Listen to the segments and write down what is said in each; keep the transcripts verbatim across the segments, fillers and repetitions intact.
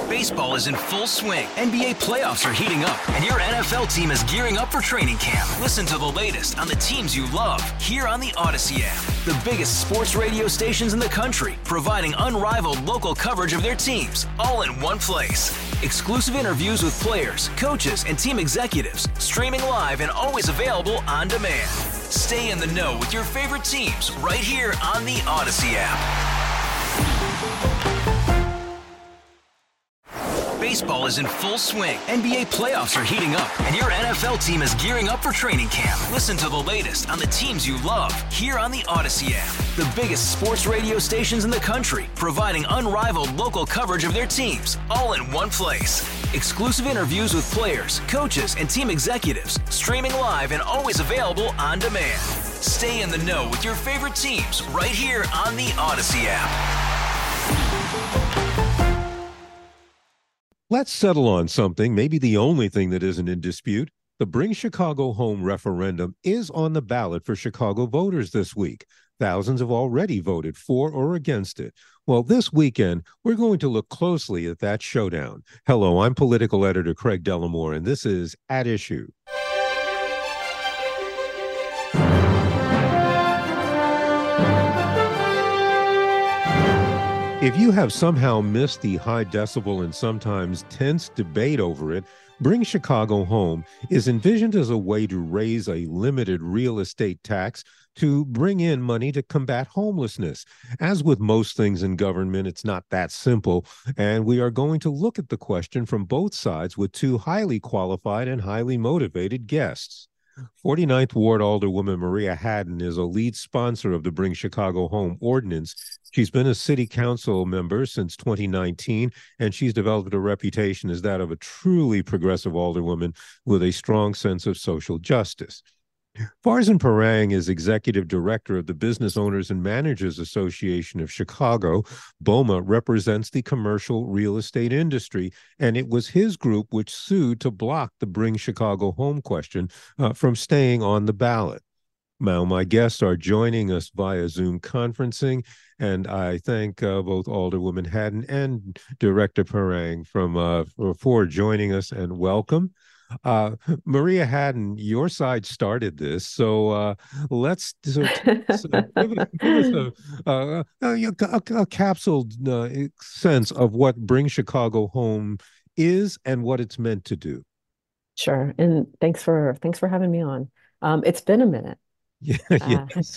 Baseball is in full swing. N B A playoffs are heating up, and your N F L team is gearing up for training camp. Listen to the latest on the teams you love here on the Odyssey app. The biggest sports radio stations in the country, providing unrivaled local coverage of their teams, all in one place. Exclusive interviews with players, coaches, and team executives, streaming live and always available on demand. Stay in the know with your favorite teams right here on the Odyssey app. Baseball is in full swing. N B A playoffs are heating up, and your N F L team is gearing up for training camp. Listen to the latest on the teams you love here on the Odyssey app. The biggest sports radio stations in the country, providing unrivaled local coverage of their teams, all in one place. Exclusive interviews with players, coaches, and team executives, streaming live and always available on demand. Stay in the know with your favorite teams right here on the Odyssey app. Let's settle on something, maybe the only thing that isn't in dispute. The Bring Chicago Home referendum is on the ballot for Chicago voters this week. Thousands have already voted for or against it. Well, this weekend, we're going to look closely at that showdown. Hello, I'm political editor Craig Dellamore, and this is At Issue. If you have somehow missed the high decibel and sometimes tense debate over it, Bring Chicago Home is envisioned as a way to raise a limited real estate tax to bring in money to combat homelessness. As with most things in government, it's not that simple, and we are going to look at the question from both sides with two highly qualified and highly motivated guests. forty-ninth Ward Alderwoman Maria Hadden is a lead sponsor of the Bring Chicago Home ordinance. She's been a city council member since twenty nineteen, and she's developed a reputation as that of a truly progressive alderwoman with a strong sense of social justice. Farzan Parang is executive director of the Business Owners and Managers Association of Chicago. BOMA represents the commercial real estate industry, and it was his group which sued to block the Bring Chicago Home question uh, from staying on the ballot. Now, my guests are joining us via Zoom conferencing, and I thank uh, both Alderwoman Hadden and Director Parang from uh, for, for joining us, and welcome. Uh, Maria Hadden, your side started this, so uh, let's so, so give, us, give us a, a, a, a capsule uh, sense of what Bring Chicago Home is and what it's meant to do. Sure, and thanks for thanks for having me on. Um, it's been a minute. Yeah, yes.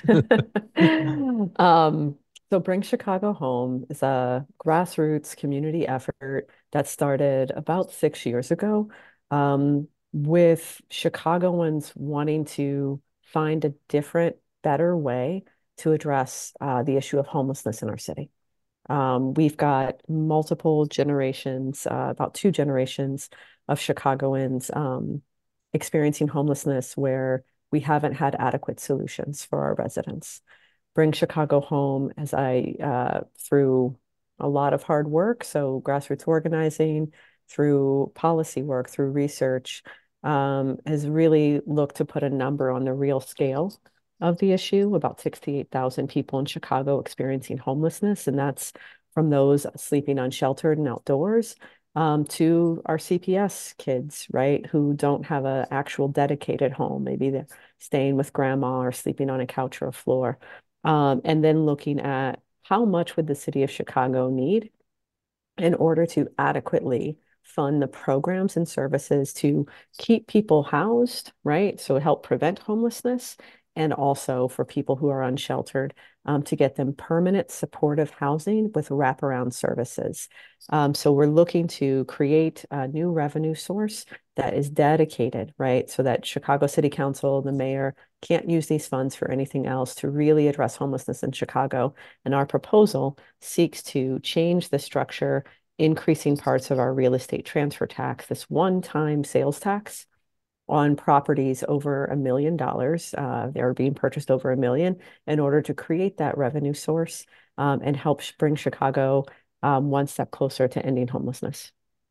Uh, um, so Bring Chicago Home is a grassroots community effort that started about six years ago. Um, with Chicagoans wanting to find a different, better way to address uh, the issue of homelessness in our city. Um, we've got multiple generations, uh, about two generations of Chicagoans um, experiencing homelessness where we haven't had adequate solutions for our residents. Bring Chicago Home, as I, uh, through a lot of hard work, so grassroots organizing, through policy work, through research, um, has really looked to put a number on the real scale of the issue. About sixty-eight thousand people in Chicago experiencing homelessness, and that's from those sleeping unsheltered and outdoors um, to our C P S kids, right, who don't have an actual dedicated home. Maybe they're staying with grandma or sleeping on a couch or a floor. Um, and then looking at how much would the city of Chicago need in order to adequately fund the programs and services to keep people housed, right? So help prevent homelessness, and also for people who are unsheltered um, to get them permanent supportive housing with wraparound services. Um, so we're looking to create a new revenue source that is dedicated, right? So that Chicago City Council, the mayor, can't use these funds for anything else to really address homelessness in Chicago. And our proposal seeks to change the structure, increasing parts of our real estate transfer tax, this one-time sales tax on properties over a million dollars. Uh, they're being purchased over a million in order to create that revenue source um, and help bring Chicago um, one step closer to ending homelessness.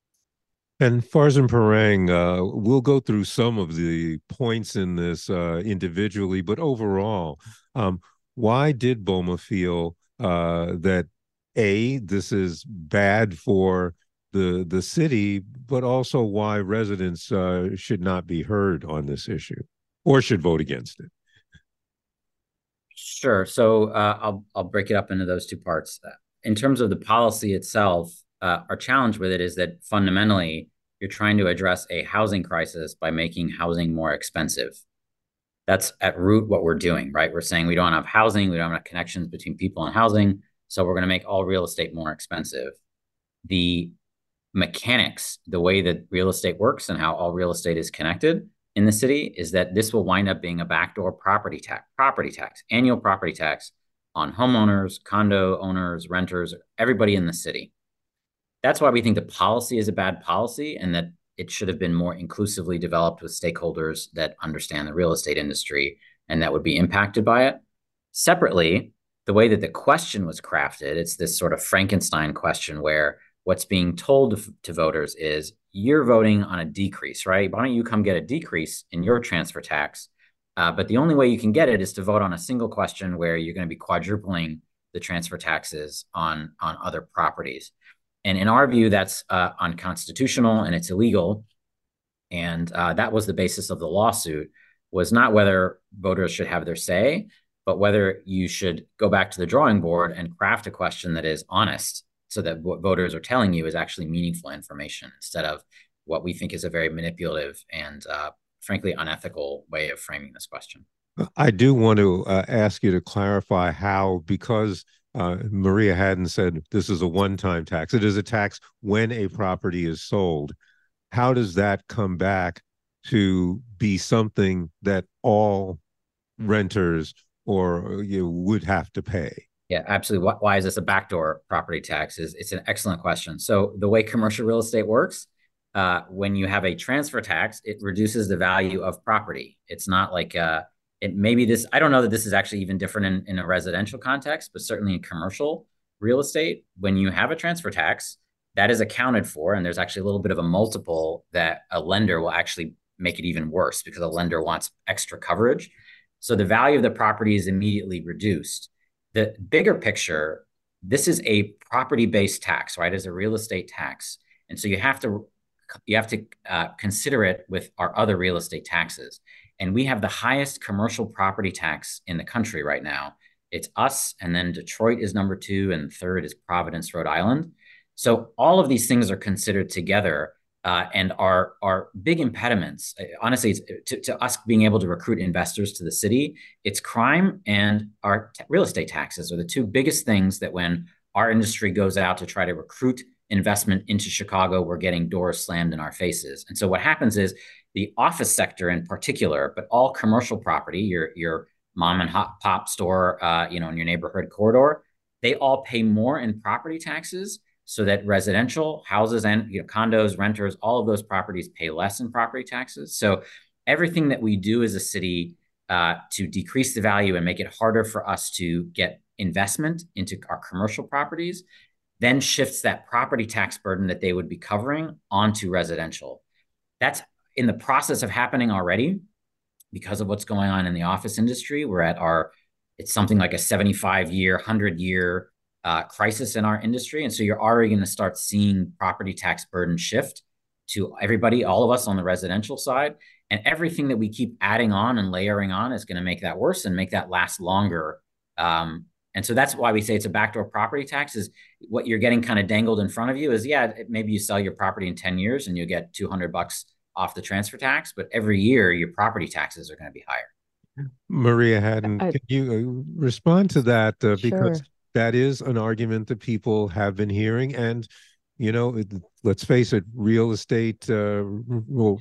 And Farzan Parang, uh, we'll go through some of the points in this uh, individually, but overall, um, why did BOMA feel uh, that A, this is bad for the the city, but also why residents uh, should not be heard on this issue or should vote against it. Sure. So uh, I'll I'll break it up into those two parts. Uh, In terms of the policy itself, uh, our challenge with it is that fundamentally you're trying to address a housing crisis by making housing more expensive. That's at root what we're doing, right? We're saying we don't have housing, we don't have connections between people and housing, so we're going to make all real estate more expensive. The mechanics, the way that real estate works and how all real estate is connected in the city is that this will wind up being a backdoor property tax, property tax, annual property tax on homeowners, condo owners, renters, everybody in the city. That's why we think the policy is a bad policy and that it should have been more inclusively developed with stakeholders that understand the real estate industry and that would be impacted by it. Separately, the way that the question was crafted, it's this sort of Frankenstein question where what's being told to, to voters is you're voting on a decrease, right? Why don't you come get a decrease in your transfer tax? Uh, but the only way you can get it is to vote on a single question where you're going to be quadrupling the transfer taxes on, on other properties. And in our view, that's uh, unconstitutional and it's illegal. And uh, that was the basis of the lawsuit, was not whether voters should have their say, but whether you should go back to the drawing board and craft a question that is honest so that what voters are telling you is actually meaningful information instead of what we think is a very manipulative and uh, frankly unethical way of framing this question. I do want to uh, ask you to clarify how, because uh, Maria Hadden said this is a one-time tax. It is a tax when a property is sold. How does that come back to be something that all renters or you know, would have to pay? Yeah, absolutely. Why is this a backdoor property tax? Is It's an excellent question. So the way commercial real estate works, uh, when you have a transfer tax, it reduces the value of property. It's not like uh, it maybe this, I don't know that this is actually even different in, in a residential context, but certainly in commercial real estate, when you have a transfer tax, that is accounted for. And there's actually a little bit of a multiple that a lender will actually make it even worse because a lender wants extra coverage. So the value of the property is immediately reduced. The bigger picture, this is a property-based tax, right? It's a real estate tax. And so you have to you have to uh, consider it with our other real estate taxes. And we have the highest commercial property tax in the country right now. It's us, and then Detroit is number two, and third is Providence, Rhode Island. So all of these things are considered together uh, and are, are big impediments. Honestly, it's, to, to us being able to recruit investors to the city, it's crime and our t- real estate taxes are the two biggest things that when our industry goes out to try to recruit investment into Chicago, we're getting doors slammed in our faces. And so what happens is the office sector in particular, but all commercial property, your, your mom and pop store, uh, you know, in your neighborhood corridor, they all pay more in property taxes so that residential houses and you know, condos, renters, all of those properties pay less in property taxes. So everything that we do as a city uh, to decrease the value and make it harder for us to get investment into our commercial properties then shifts that property tax burden that they would be covering onto residential. That's in the process of happening already because of what's going on in the office industry. We're at our, it's something like a seventy-five year, one hundred year uh, crisis in our industry. And so you're already going to start seeing property tax burden shift to everybody, all of us on the residential side. And everything that we keep adding on and layering on is going to make that worse and make that last longer. Um, And so that's why we say it's a backdoor property tax is what you're getting kind of dangled in front of you is, yeah, maybe you sell your property in ten years and you get two hundred bucks off the transfer tax, but every year your property taxes are going to be higher. Maria Hadden, I, can you respond to that? Uh, because sure. that is an argument that people have been hearing. And, you know, it, let's face it, real estate, uh, well,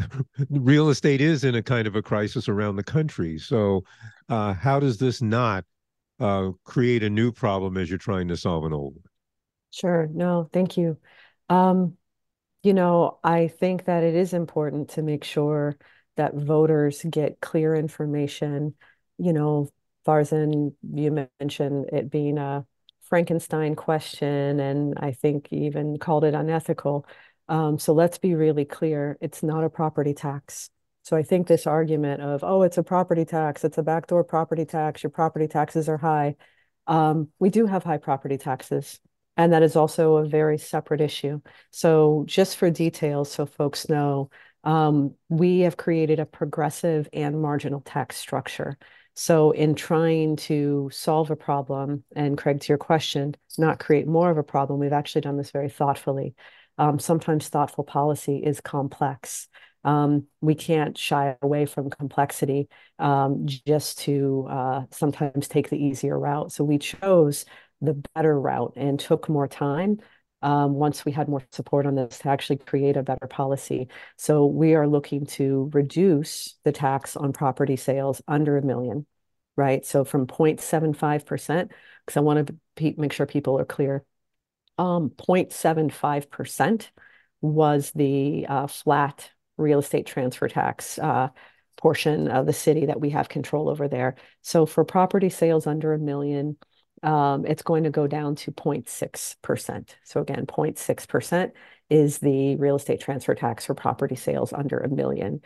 real estate is in a kind of a crisis around the country. So uh, how does this not Uh, create a new problem as you're trying to solve an old one? Sure. No, thank you. Um, you know, I think that it is important to make sure that voters get clear information. You know, Farzan, you mentioned it being a Frankenstein question, and I think you even called it unethical. Um, so let's be really clear. It's not a property tax. So I think this argument of, oh, it's a property tax, it's a backdoor property tax, your property taxes are high. Um, we do have high property taxes. And that is also a very separate issue. So just for details, so folks know, um, we have created a progressive and marginal tax structure. So in trying to solve a problem, and Craig, to your question, not create more of a problem, we've actually done this very thoughtfully. Um, sometimes thoughtful policy is complex. Um, we can't shy away from complexity um, just to uh, sometimes take the easier route. So we chose the better route and took more time um, once we had more support on this to actually create a better policy. So we are looking to reduce the tax on property sales under a million, right? So from zero point seven five percent, because I want to make sure people are clear, um, zero point seven five percent was the uh, flat real estate transfer tax uh, portion of the city that we have control over there. So for property sales under a million, um, it's going to go down to zero point six percent. So again, zero point six percent is the real estate transfer tax for property sales under a million.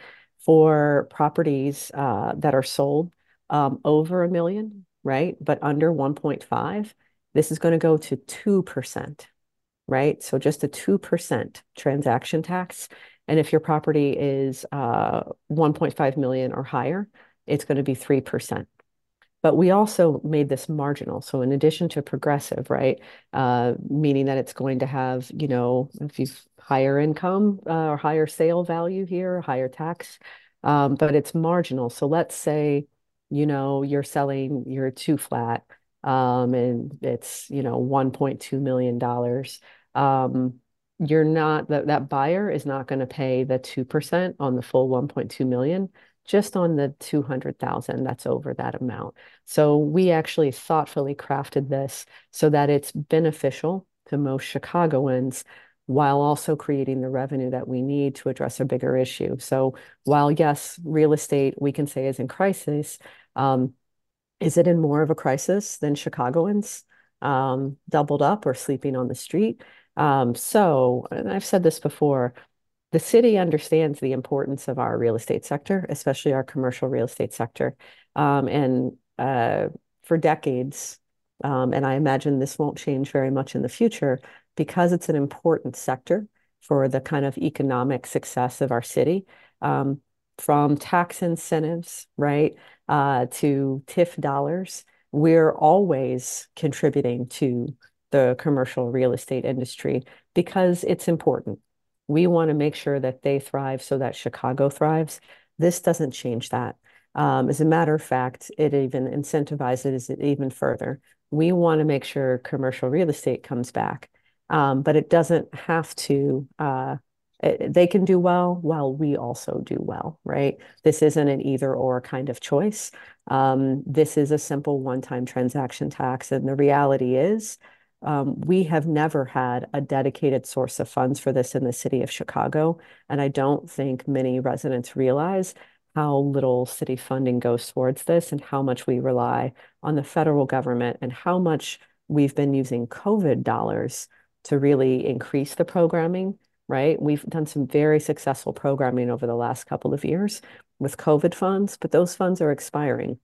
For properties uh, that are sold um, over a million, right, but under one point five, this is going to go to two percent, right? So just a two percent transaction tax. And if your property is uh, one point five million or higher, it's going to be three percent. But we also made this marginal. So in addition to progressive, right, uh, meaning that it's going to have, you know, if you've higher income uh, or higher sale value here, higher tax, um, but it's marginal. So let's say, you know, you're selling your two flat um, and it's, you know, one point two million dollars. Um, you're not, that, that buyer is not going to pay the two percent on the full one point two million, just on the two hundred thousand that's over that amount. So we actually thoughtfully crafted this so that it's beneficial to most Chicagoans while also creating the revenue that we need to address a bigger issue. So while yes, real estate we can say is in crisis, um, is it in more of a crisis than Chicagoans um, doubled up or sleeping on the street? Um, so, and I've said this before, the city understands the importance of our real estate sector, especially our commercial real estate sector. Um, and uh, for decades, um, and I imagine this won't change very much in the future, because it's an important sector for the kind of economic success of our city, um, from tax incentives, right, uh, to T I F dollars, we're always contributing to the commercial real estate industry because it's important. We want to make sure that they thrive so that Chicago thrives. This doesn't change that. Um, as a matter of fact, it even incentivizes it even further. We want to make sure commercial real estate comes back, um, but it doesn't have to. Uh, it, they can do well while we also do well, right? This isn't an either or kind of choice. Um, this is a simple one-time transaction tax, and the reality is, Um, we have never had a dedicated source of funds for this in the city of Chicago, and I don't think many residents realize how little city funding goes towards this and how much we rely on the federal government and how much we've been using COVID dollars to really increase the programming, right? We've done some very successful programming over the last couple of years with COVID funds, but those funds are expiring.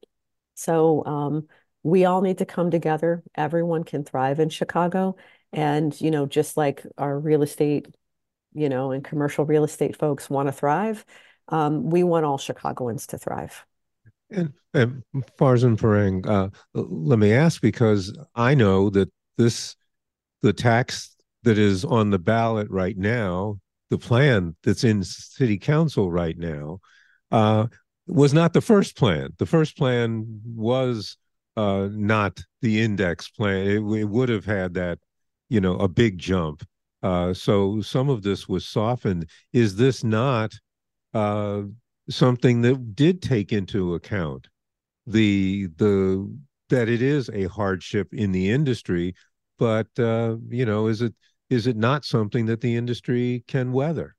So um, we all need to come together. Everyone can thrive in Chicago. And, you know, just like our real estate, you know, and commercial real estate folks want to thrive, um, we want all Chicagoans to thrive. And, and Farzan Farang, uh, let me ask, because I know that this, the tax that is on the ballot right now, the plan that's in city council right now, uh, was not the first plan. The first plan was uh, not the index plan. It, it would have had that, you know, a big jump. Uh, so some of this was softened. Is this not uh, something that did take into account the the that it is a hardship in the industry, but uh, you know, is it is it not something that the industry can weather?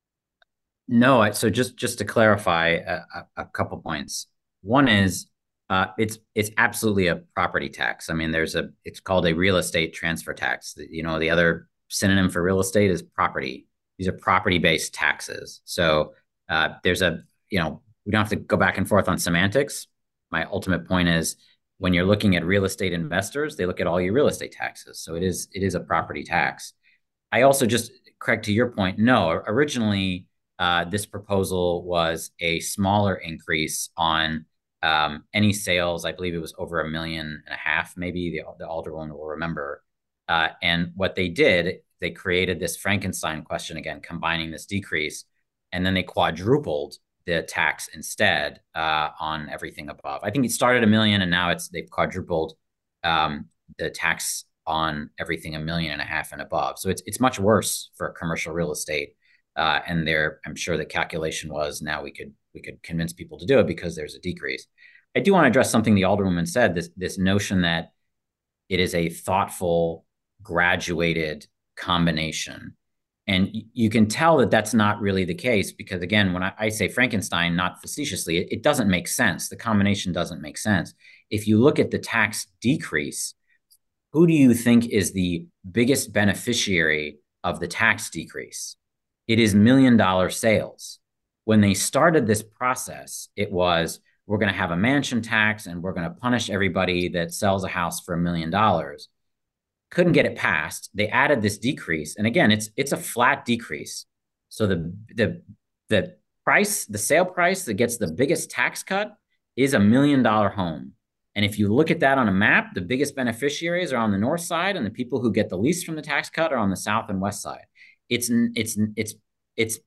No, I, so just just to clarify a, a, a couple points. One is uh, it's it's absolutely a property tax. I mean, there's a it's called a real estate transfer tax. You know, the other synonym for real estate is property. These are property-based taxes. So uh, there's a you know we don't have to go back and forth on semantics. My ultimate point is when you're looking at real estate investors, they look at all your real estate taxes. So it is it is a property tax. I also just, Craig, to your point, no, originally uh, this proposal was a smaller increase on um, any sales. I believe it was over a million and a half, maybe the, the Alderwoman will remember. Uh, and what they did, they created this Frankenstein question again, combining this decrease, and then they quadrupled the tax instead uh, on everything above. I think it started a million, and now it's they've quadrupled um, the tax on everything a million and a half and above. So it's it's much worse for commercial real estate. Uh, and there, I'm sure the calculation was now we could we could convince people to do it because there's a decrease. I do want to address something the Alderwoman said, this this notion that it is a thoughtful, graduated combination. And you can tell that that's not really the case because, again, when I, I say Frankenstein, not facetiously, it, it doesn't make sense. The combination doesn't make sense. If you look at the tax decrease, who do you think is the biggest beneficiary of the tax decrease? It is million dollar sales. When they started this process, it was, we're going to have a mansion tax and we're going to punish everybody that sells a house for a million dollars. Couldn't get it passed. They added this decrease. And again, it's it's a flat decrease. So the the the price, the sale price that gets the biggest tax cut is a million dollar home. And if you look at that on a map, the biggest beneficiaries are on the north side, and the people who get the least from the tax cut are on the south and west side. It's it's it's it's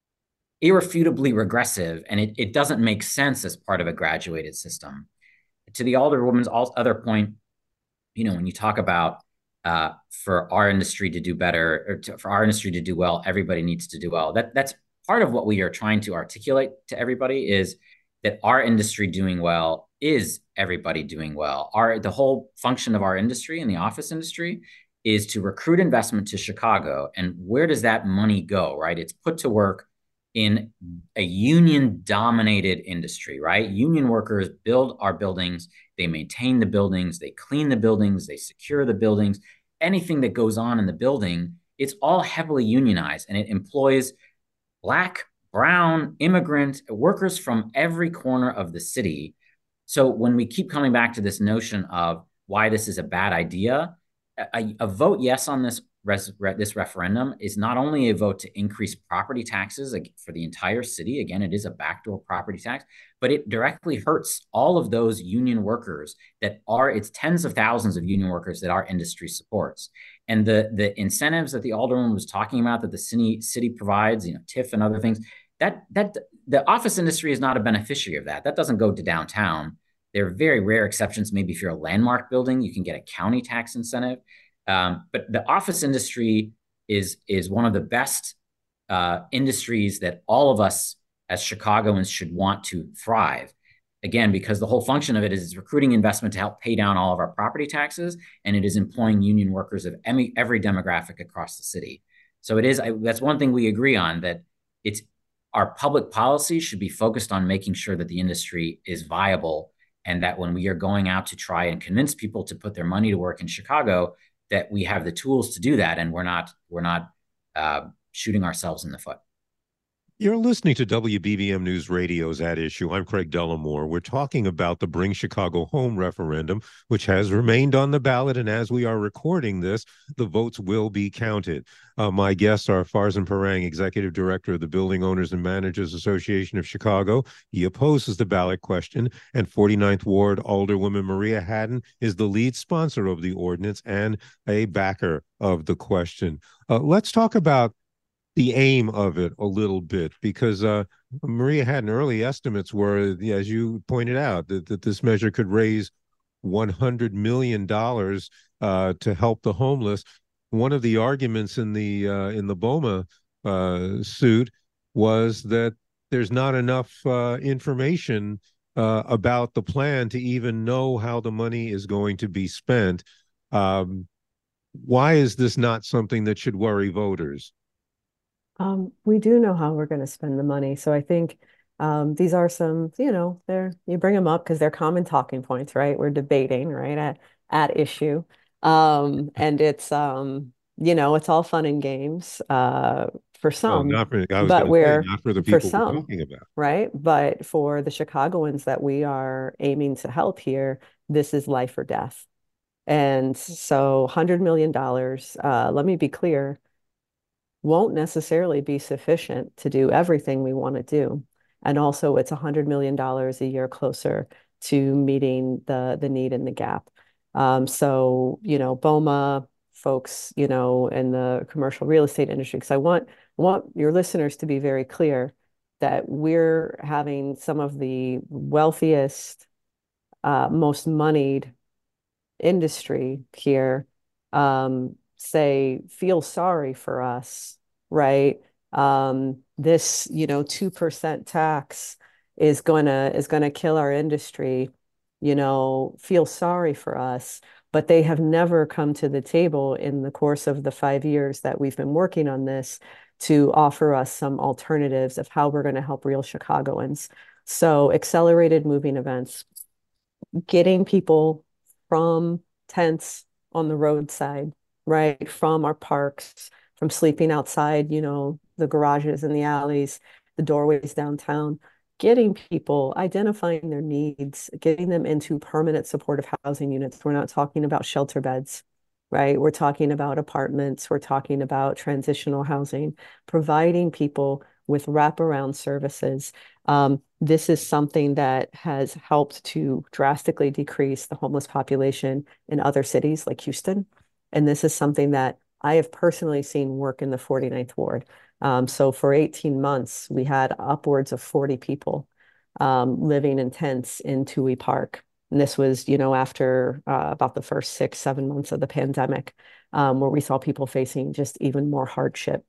irrefutably regressive, and it, it doesn't make sense as part of a graduated system. To the Alderwoman's other point, you know, when you talk about uh, for our industry to do better, or to, for our industry to do well, everybody needs to do well. That that's part of what we are trying to articulate to everybody is that our industry doing well is everybody doing well. Our the whole function of our industry and the office industry is to recruit investment to Chicago. And where does that money go, right? It's put to work in a union-dominated industry, right? Union workers build our buildings, they maintain the buildings, they clean the buildings, they secure the buildings. Anything that goes on in the building, it's all heavily unionized, and it employs Black, brown, immigrant workers from every corner of the city. So when we keep coming back to this notion of why this is a bad idea, a, a vote yes on this res, re, this referendum is not only a vote to increase property taxes for the entire city. Again, it is a backdoor property tax, but it directly hurts all of those union workers that are, it's tens of thousands of union workers that our industry supports. And the, the incentives that the Alderwoman was talking about that the city, city provides, you know, T I F and other things, that, that the office industry is not a beneficiary of that. That doesn't go to downtown. There are very rare exceptions. Maybe if you're a landmark building, you can get a county tax incentive. Um, but the office industry is, is one of the best uh, industries that all of us as Chicagoans should want to thrive. Again, because the whole function of it is recruiting investment to help pay down all of our property taxes, and it is employing union workers of every, every demographic across the city. So it is, I, that's one thing we agree on, that it's our public policy should be focused on making sure that the industry is viable, and that when we are going out to try and convince people to put their money to work in Chicago, that we have the tools to do that, and we're not we're not uh, shooting ourselves in the foot. You're listening to W B B M News Radio's At Issue. I'm Craig Dellamore. We're talking about the Bring Chicago Home referendum, which has remained on the ballot, and as we are recording this, the votes will be counted. Uh, my guests are Farzan Parang, Executive Director of the Building Owners and Managers Association of Chicago. He opposes the ballot question, and forty-ninth Ward Alderwoman Maria Hadden is the lead sponsor of the ordinance and a backer of the question. Uh, let's talk about the aim of it a little bit, because uh, Maria Hadden, early estimates were, as you pointed out, that, that this measure could raise one hundred million dollars uh, to help the homeless. One of the arguments in the uh, in the BOMA uh, suit was that there's not enough uh, information uh, about the plan to even know how the money is going to be spent. Um, why is this not something that should worry voters? Um, we do know how we're going to spend the money. So I think um, these are some, you know, they're, you bring them up because they're common talking points, right? We're debating, right, at, at issue. Um, and it's, um, you know, it's all fun and games uh, for some, well, not for, I was but we're, say, not for the for people some, we're talking about. right? But for the Chicagoans that we are aiming to help here, this is life or death. And so one hundred million dollars, uh, let me be clear, won't necessarily be sufficient to do everything we want to do. And also it's one hundred million dollars a year closer to meeting the, the need and the gap. Um, so, you know, BOMA folks, you know, in the commercial real estate industry, because I want, I want your listeners to be very clear that we're having some of the wealthiest, uh, most moneyed industry here um, say feel sorry for us, right? Um, this, you know, two percent tax is gonna is gonna kill our industry, you know, feel sorry for us. But they have never come to the table in the course of the five years that we've been working on this to offer us some alternatives of how we're going to help real Chicagoans. So accelerated moving events, getting people from tents on the roadside, right? From our parks, from sleeping outside, you know, the garages and the alleys, the doorways downtown, getting people, identifying their needs, getting them into permanent supportive housing units. We're not talking about shelter beds, right? We're talking about apartments. We're talking about transitional housing, providing people with wraparound services. Um, this is something that has helped to drastically decrease the homeless population in other cities like Houston. And this is something that I have personally seen work in the forty-ninth Ward. Um, so for eighteen months, we had upwards of forty people um, living in tents in Toohey Park. And this was, you know, after uh, about the first six, seven months of the pandemic, um, where we saw people facing just even more hardship.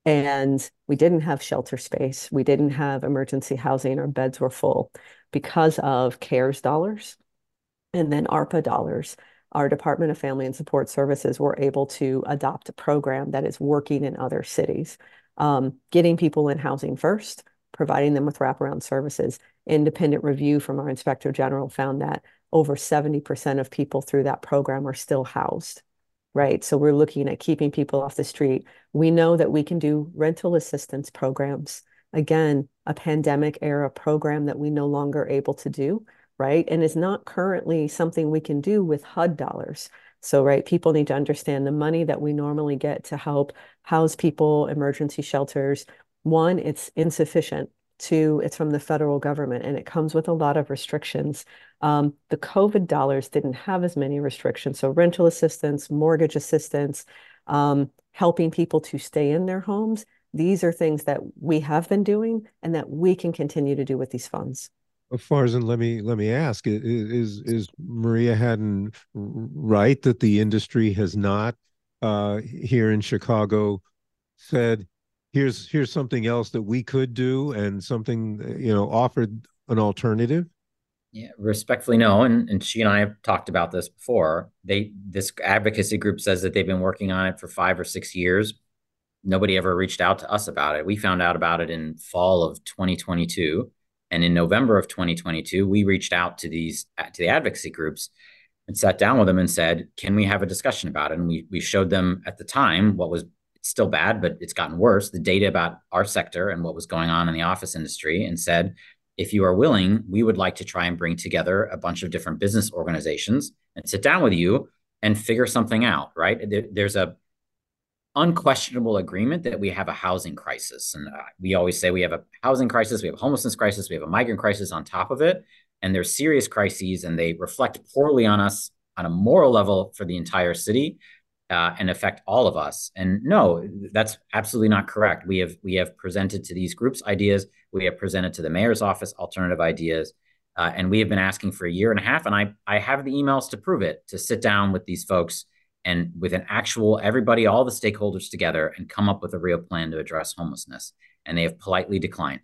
And we didn't have shelter space. We didn't have emergency housing. Our beds were full because of CARES dollars and then ARPA dollars. Our Department of Family and Support Services were able to adopt a program that is working in other cities, um, getting people in housing first, providing them with wraparound services. Independent review from our Inspector General found that over seventy percent of people through that program are still housed. Right. So we're looking at keeping people off the street. We know that we can do rental assistance programs. Again, a pandemic era program that we no longer are able to do, right? And is not currently something we can do with H U D dollars. So, right, people need to understand the money that we normally get to help house people, emergency shelters. One, it's insufficient. Two, it's from the federal government and it comes with a lot of restrictions. Um, the COVID dollars didn't have as many restrictions. So rental assistance, mortgage assistance, um, helping people to stay in their homes. These are things that we have been doing and that we can continue to do with these funds. Farzan, let me let me ask: Is is Maria Hadden right that the industry has not uh, here in Chicago said, "Here's here's something else that we could do," and something, you know, offered an alternative? Yeah, respectfully, no. And, and she and I have talked about this before. They this advocacy group says that they've been working on it for five or six years. Nobody ever reached out to us about it. We found out about it in fall of twenty twenty-two. And in November of twenty twenty-two, we reached out to these to the advocacy groups and sat down with them and said, can we have a discussion about it? And we we showed them at the time what was still bad, but it's gotten worse, the data about our sector and what was going on in the office industry, and said, if you are willing, we would like to try and bring together a bunch of different business organizations and sit down with you and figure something out, right? There, there's a unquestionable agreement that we have a housing crisis. And uh, we always say we have a housing crisis, we have a homelessness crisis, we have a migrant crisis on top of it. And they're serious crises and they reflect poorly on us on a moral level for the entire city uh, and affect all of us. And no, that's absolutely not correct. We have we have presented to these groups ideas. We have presented to the mayor's office alternative ideas. Uh, and we have been asking for a year and a half. And I, I have the emails to prove it, to sit down with these folks and with an actual, everybody, all the stakeholders together and come up with a real plan to address homelessness. And they have politely declined.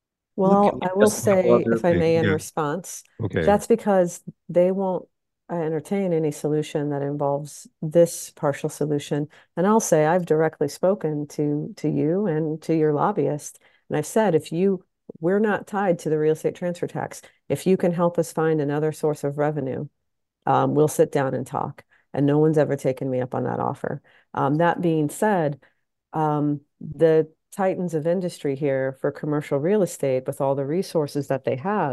Well, I will say, other, if I may, in yeah. response, Okay. that's because they won't entertain any solution that involves this partial solution. And I'll say I've directly spoken to to you and to your lobbyist, and I've said, if you, we're not tied to the real estate transfer tax. If you can help us find another source of revenue, um, we'll sit down and talk. And no one's ever taken me up on that offer. Um, that being said, um, the titans of industry here for commercial real estate, with all the resources that they have,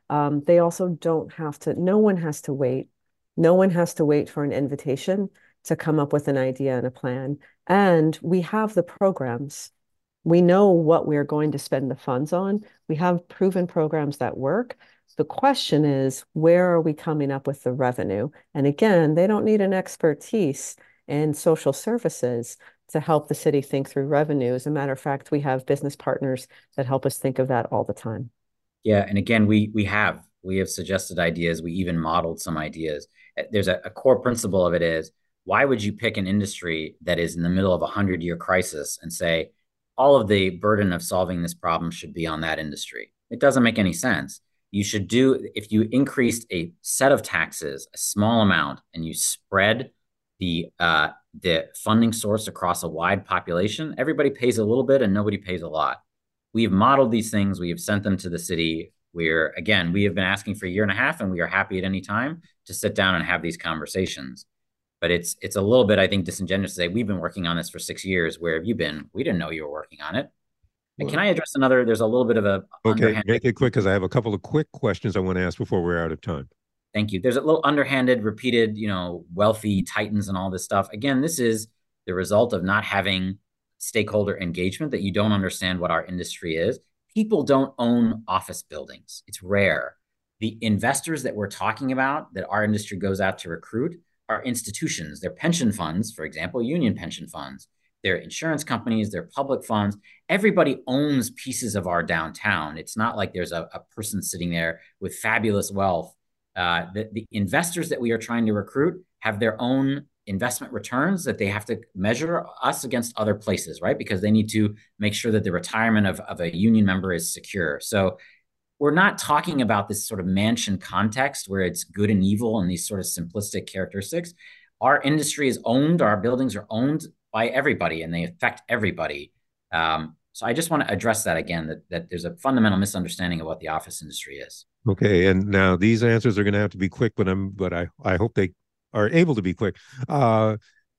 Um, they also don't have to, no one has to wait. No one has to wait for an invitation to come up with an idea and a plan. And we have the programs. We know what we're going to spend the funds on. We have proven programs that work. The question is, where are we coming up with the revenue? And again, they don't need an expertise in social services to help the city think through revenue. As a matter of fact, we have business partners that help us think of that all the time. Yeah, and again, we we have we have suggested ideas. We even modeled some ideas. There's a, a core principle of it is, why would you pick an industry that is in the middle of a hundred-year crisis and say all of the burden of solving this problem should be on that industry? It doesn't make any sense. You should do, if you increased a set of taxes, a small amount, and you spread the uh, the funding source across a wide population, everybody pays a little bit and nobody pays a lot. We have modeled these things. We have sent them to the city. We're, again, we have been asking for a year and a half, and we are happy at any time to sit down and have these conversations. But it's it's a little bit, I think, disingenuous to say, we've been working on this for six years. Where have you been? We didn't know you were working on it. And can I address another? There's a little bit of a Okay, underhanded, make it quick because I have a couple of quick questions I want to ask before we're out of time. Thank you. There's a little underhanded, repeated, you know, wealthy titans and all this stuff. Again, this is the result of not having stakeholder engagement, that you don't understand what our industry is. People don't own office buildings. It's rare. The investors that we're talking about that our industry goes out to recruit are institutions. They're pension funds, for example, union pension funds. They're insurance companies, they're public funds. Everybody owns pieces of our downtown. It's not like there's a, a person sitting there with fabulous wealth. Uh, the, the investors that we are trying to recruit have their own investment returns that they have to measure us against other places, right? Because they need to make sure that the retirement of, of a union member is secure. So we're not talking about this sort of mansion context where it's good and evil and these sort of simplistic characteristics. Our industry is owned, our buildings are owned by everybody and they affect everybody. Um, so I just want to address that again, that, that there's a fundamental misunderstanding of what the office industry is. Okay, and now these answers are going to have to be quick, but I'm but I I hope they are able to be quick. Uh,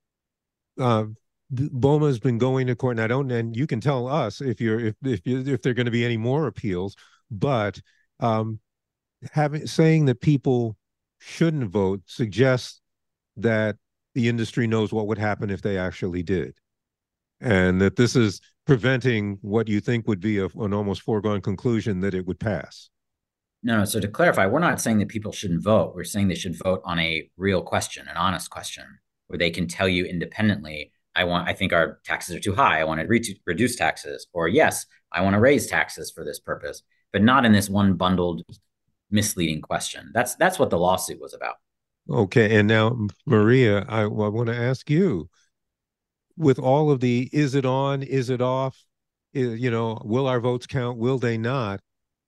uh, BOMA has been going to court, and I don't, and you can tell us if you're if if you, if there are going to be any more appeals. But um, having saying that people shouldn't vote suggests that the industry knows what would happen if they actually did, and that this is preventing what you think would be a, an almost foregone conclusion that it would pass. No, no. So to clarify, we're not saying that people shouldn't vote. We're saying they should vote on a real question, an honest question, where they can tell you independently, I want, I think our taxes are too high. I want to re- reduce taxes, or yes, I want to raise taxes for this purpose, but not in this one bundled, misleading question. That's that's what the lawsuit was about. Okay, and now Maria, I, I want to ask you, with all of the, is it on, is it off, is, you know, will our votes count, will they not?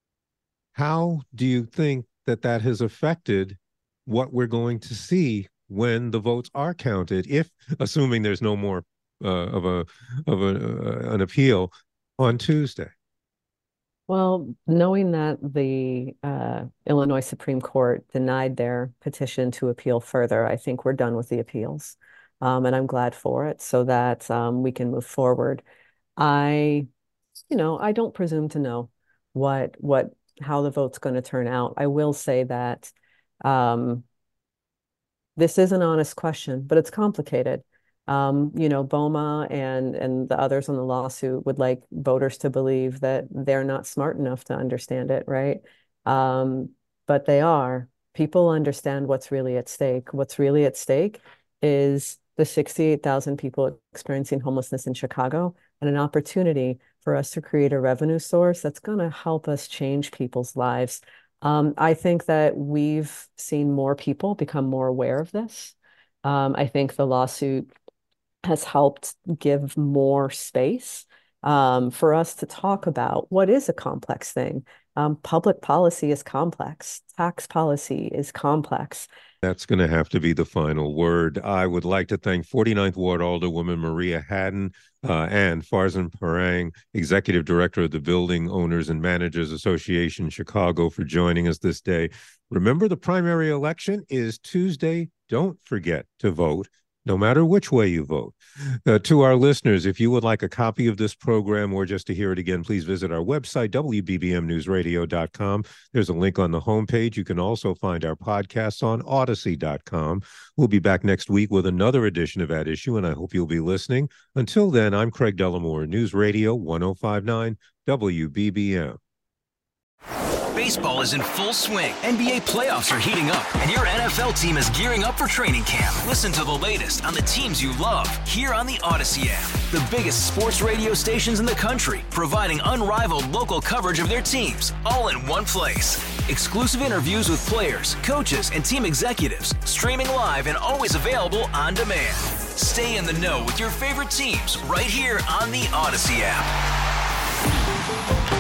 How do you think that that has affected what we're going to see when the votes are counted, if assuming there's no more uh, of a of a, uh, an appeal on Tuesday? Well, knowing that the uh, Illinois Supreme Court denied their petition to appeal further, I think we're done with the appeals. Um, and I'm glad for it so that um, we can move forward. I, you know, I don't presume to know what what how the vote's going to turn out. I will say that um, this is an honest question, but it's complicated. Um, you know, BOMA and and the others on the lawsuit would like voters to believe that they're not smart enough to understand it, right? Um, but they are. People understand what's really at stake. What's really at stake is the sixty-eight thousand people experiencing homelessness in Chicago and an opportunity for us to create a revenue source that's going to help us change people's lives. Um, I think that we've seen more people become more aware of this. Um, I think the lawsuit has helped give more space um, for us to talk about what is a complex thing. Um, public policy is complex. Tax policy is complex. That's going to have to be the final word. I would like to thank forty-ninth Ward Alderwoman Maria Hadden uh, and Farzan Parang, Executive Director of the Building Owners and Managers Association Chicago, for joining us this day. Remember, the primary election is Tuesday. Don't forget to vote. no matter which way you vote. Uh, to our listeners, if you would like a copy of this program or just to hear it again, please visit our website, W B B M news radio dot com. There's a link on the homepage. You can also find our podcasts on Odyssey dot com. We'll be back next week with another edition of At Issue, and I hope you'll be listening. Until then, I'm Craig Dellamore, News Radio one oh five point nine W B B M. Baseball is in full swing. N B A playoffs are heating up, and your N F L team is gearing up for training camp. Listen to the latest on the teams you love here on the Odyssey app. The biggest sports radio stations in the country, providing unrivaled local coverage of their teams, all in one place. Exclusive interviews with players, coaches, and team executives, streaming live and always available on demand. Stay in the know with your favorite teams right here on the Odyssey app.